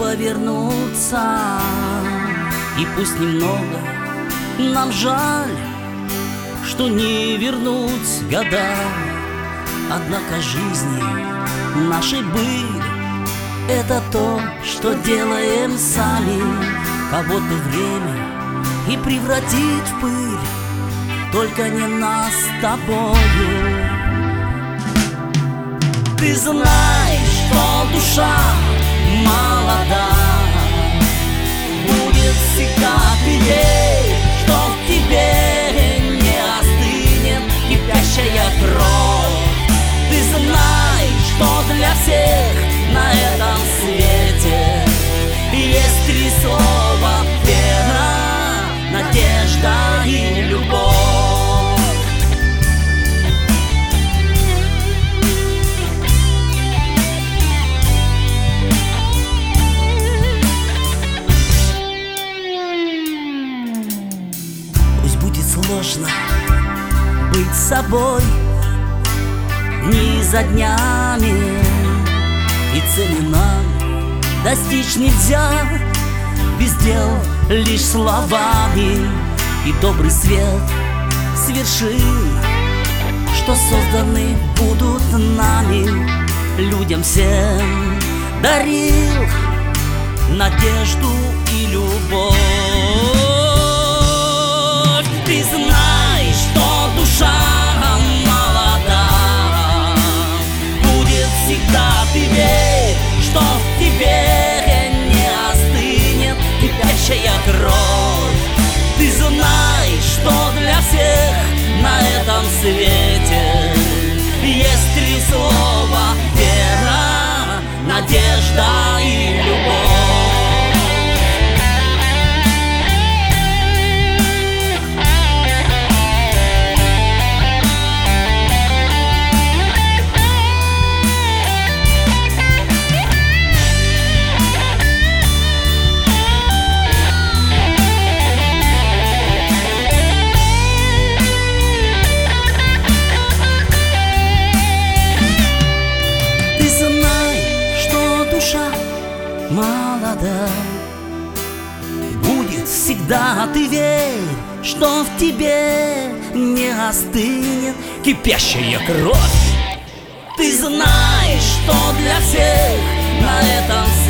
повернуться. И пусть немного нам жаль, что не вернуть года, однако жизни нашей были. Это то, что делаем сами. Кого-то время и превратить в пыль, только не нас с тобою. Ты знаешь, что душа молода, будет всегда ты верь, что в тебе не остынет кипящая кровь. Ты знаешь, что для всех на этом свете есть три слова: вера, надежда и любовь. Пусть будет сложно быть собой дни за днями, и цели нам достичь нельзя без дел, лишь словами. И добрый свет с вершин, что созданы будут нами, людям всем дарил надежду и любовь. Ты знаешь, что душа молода, будет всегда ты верь, что в тебе не остынет кипящая кровь. Ты знаешь, что для всех на этом свете есть три слова: вера, надежда и любовь. Молода, будет всегда ты верь, что в тебе не остынет кипящая кровь. Ты знаешь, что для всех на этом